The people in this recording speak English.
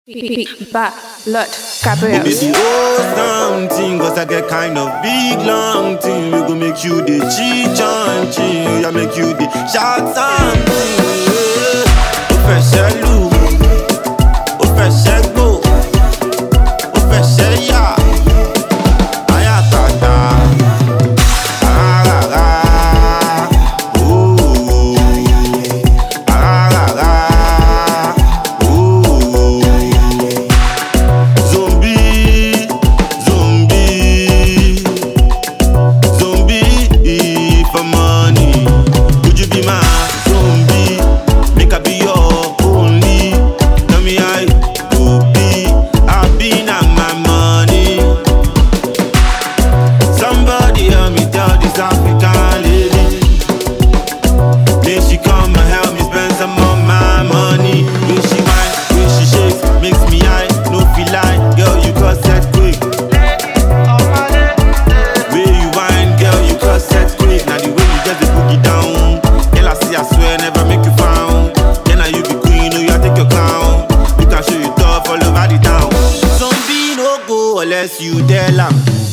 Lot, Gabriel. Baby, oh something, cause I get kind of big long thing. We go make you the cheat on chin. I make you the shout something. Ó fẹ́ ṣẹ́ lù, ó fẹ́ ṣẹ́ gbò, ó fẹ́ ṣẹ́ yà. Aya tata, arara, oh, arara, oh. Zombie, zombie, zombie for money. Would you be my zombie? Make I be your only. Tell me how it could be. I've been at my money. Somebody help me tell this African lady. Then she come and help me spend some of my money. When she whine, when she shakes, makes me high, no feel like. Girl, you cross that quick. Way you whine, girl, you cross that quick. Now the way you get the boogie down. Girl, I see, I swear, never make you frown. Then now you be queen, oh, you take your crown. You can show you tough all over the town. Zombie no go unless you tell 'em.